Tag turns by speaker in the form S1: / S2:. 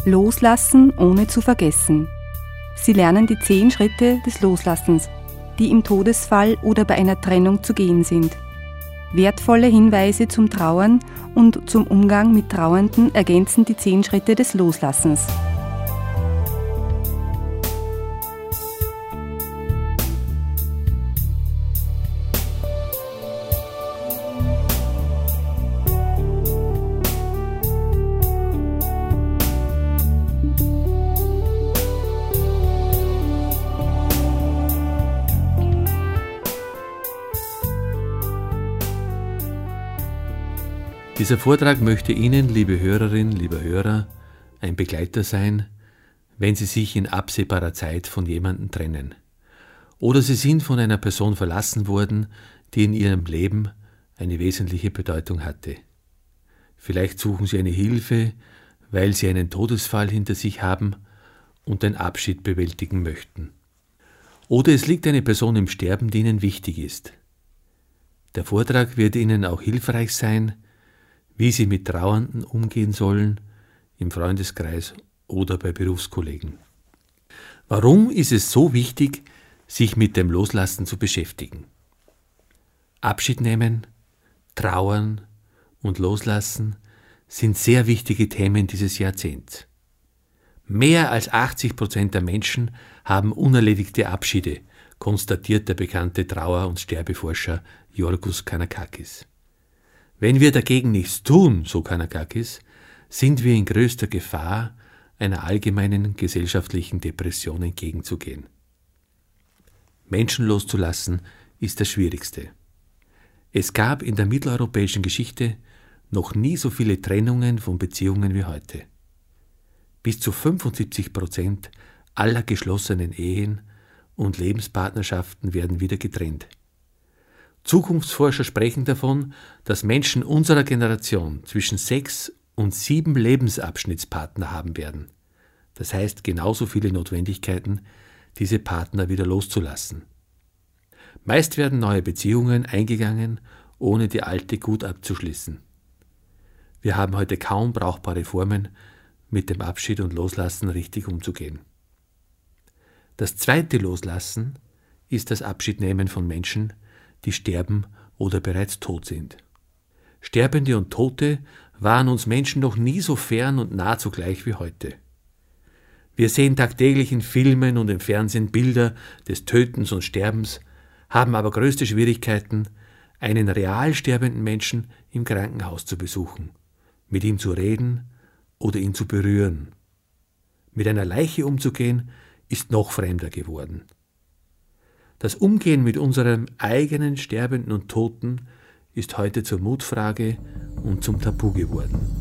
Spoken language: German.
S1: Loslassen ohne zu vergessen. Sie lernen die 10 Schritte des Loslassens, die im Todesfall oder bei einer Trennung zu gehen sind. Wertvolle Hinweise zum Trauern und zum Umgang mit Trauernden ergänzen die 10 Schritte des Loslassens.
S2: Dieser Vortrag möchte Ihnen, liebe Hörerin, lieber Hörer, ein Begleiter sein, wenn Sie sich in absehbarer Zeit von jemandem trennen. Oder Sie sind von einer Person verlassen worden, die in Ihrem Leben eine wesentliche Bedeutung hatte. Vielleicht suchen Sie eine Hilfe, weil Sie einen Todesfall hinter sich haben und den Abschied bewältigen möchten. Oder es liegt eine Person im Sterben, die Ihnen wichtig ist. Der Vortrag wird Ihnen auch hilfreich sein, wie Sie mit Trauernden umgehen sollen, im Freundeskreis oder bei Berufskollegen. Warum ist es so wichtig, sich mit dem Loslassen zu beschäftigen? Abschied nehmen, trauern und loslassen sind sehr wichtige Themen dieses Jahrzehnts. Mehr als 80% der Menschen haben unerledigte Abschiede, konstatiert der bekannte Trauer- und Sterbeforscher Yorgos Kanakakis. Wenn wir dagegen nichts tun, so Kanakakis, sind wir in größter Gefahr, einer allgemeinen gesellschaftlichen Depression entgegenzugehen. Menschen loszulassen ist das Schwierigste. Es gab in der mitteleuropäischen Geschichte noch nie so viele Trennungen von Beziehungen wie heute. Bis zu 75% aller geschlossenen Ehen und Lebenspartnerschaften werden wieder getrennt. Zukunftsforscher sprechen davon, dass Menschen unserer Generation zwischen 6 und 7 Lebensabschnittspartner haben werden. Das heißt genauso viele Notwendigkeiten, diese Partner wieder loszulassen. Meist werden neue Beziehungen eingegangen, ohne die alte gut abzuschließen. Wir haben heute kaum brauchbare Formen, mit dem Abschied und Loslassen richtig umzugehen. Das zweite Loslassen ist das Abschiednehmen von Menschen, die sterben oder bereits tot sind. Sterbende und Tote waren uns Menschen noch nie so fern und nah zugleich wie heute. Wir sehen tagtäglich in Filmen und im Fernsehen Bilder des Tötens und Sterbens, haben aber größte Schwierigkeiten, einen real sterbenden Menschen im Krankenhaus zu besuchen, mit ihm zu reden oder ihn zu berühren. Mit einer Leiche umzugehen, ist noch fremder geworden. Das Umgehen mit unserem eigenen Sterbenden und Toten ist heute zur Mutfrage und zum Tabu geworden.